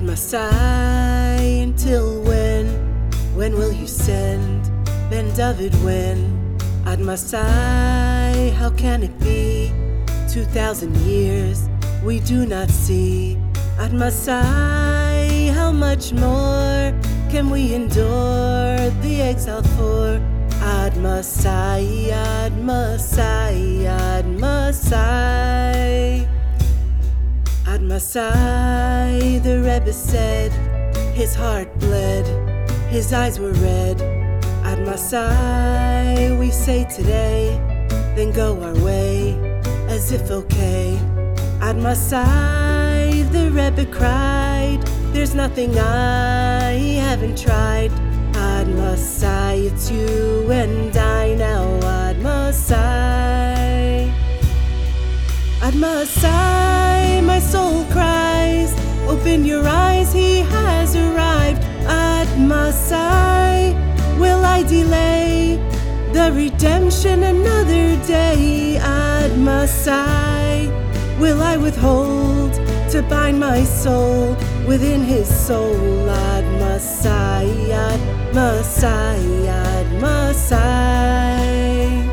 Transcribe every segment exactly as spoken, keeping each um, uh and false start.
Masai, until when? When will you send Ben David? When? Ad Masai, how can it be? Two thousand years we do not see. Ad Masai, how much more can we endure the exile for? Ad Masai, Ad Masai, Ad Masai. Ad Masai, the Rebbe said, his heart bled, his eyes were red. Ad Masai, we say today, then go our way, as if okay. Ad Masai, the Rebbe cried, there's nothing I haven't tried. Ad Masai, it's you and I now. Ad Masai, Ad Masai, my soul cries, open your eyes, he has arrived. Ad Masai, will I delay the redemption another day? Ad Masai, will I withhold to bind my soul within his soul? Ad Masai, Ad Masai, Ad Masai.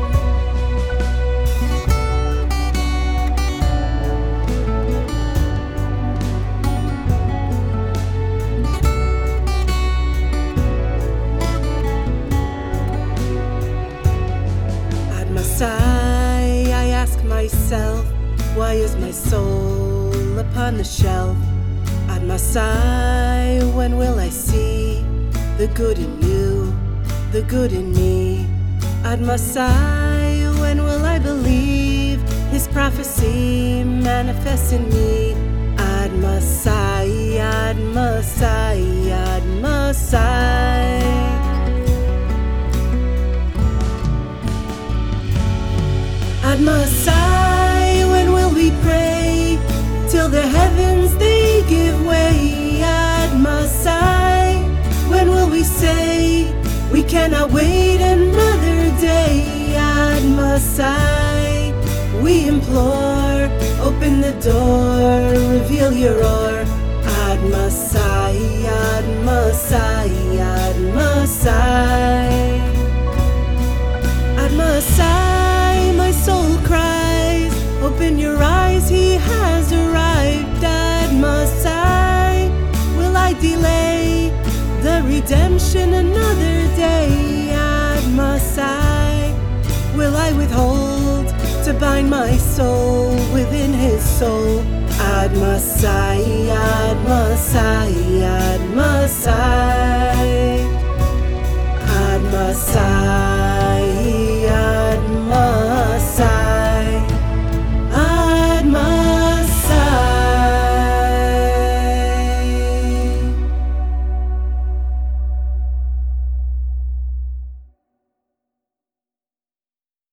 Ad Masai, I ask myself, why is my soul upon the shelf? Ad Masai, when will I see the good in you, the good in me? Ad Masai, when will I believe his prophecy manifests in me? Ad Masai, Ad Masai, Ad Masai. Ad Masai, when will we pray till the heavens they give way? Ad Masai, when will we say we cannot wait another day? Ad Masai, we implore, open the door, reveal your roar. Ad Masai, Ad Masai, Ad Masai. Ad Masai, my soul cries, open your eyes, he has arrived. Ad Masai, will I delay the redemption another day? Ad Masai, will I withhold to bind my soul within his soul? Ad Masai, Ad Masai, Ad Masai.